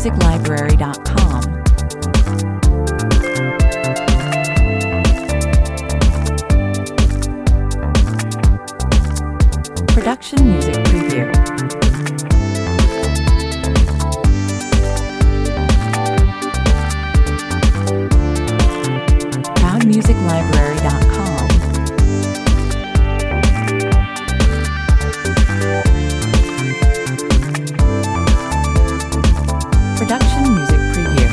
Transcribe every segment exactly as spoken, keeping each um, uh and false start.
music library dot com. Production Music Preview. proud music library dot com. Production Music Preview.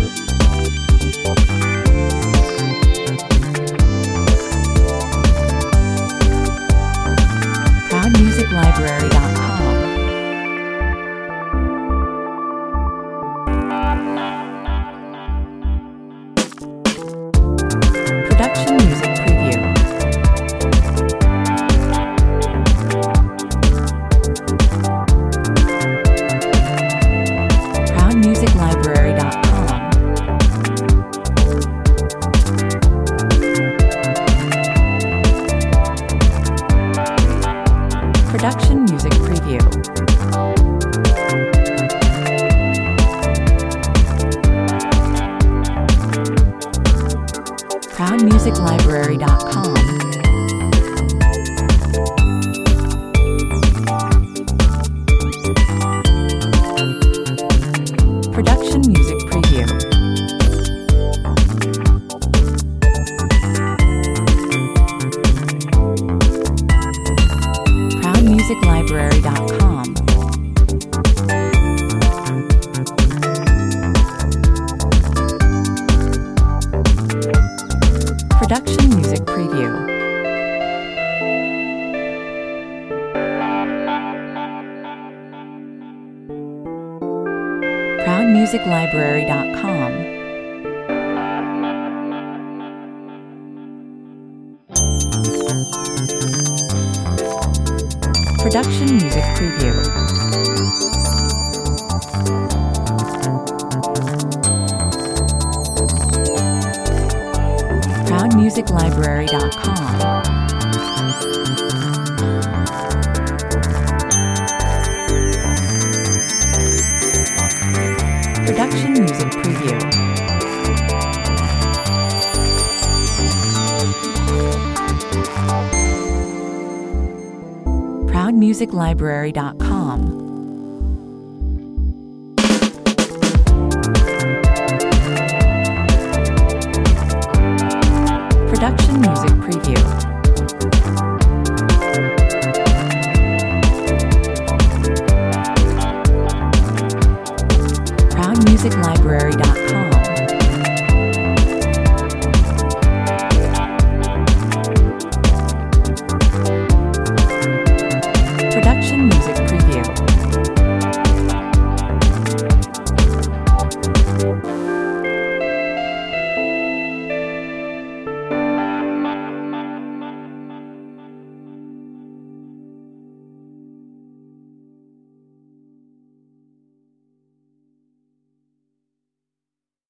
proud music library dot com. Production Music Preview. proud music library dot com. Production Music Preview. proud music library dot com. Production Music Preview. proud music library dot com. Production Music Preview. proud music library dot com. Production Music Preview. proud music library dot com. Production Music Preview. proud music library dot com. Production Music Preview.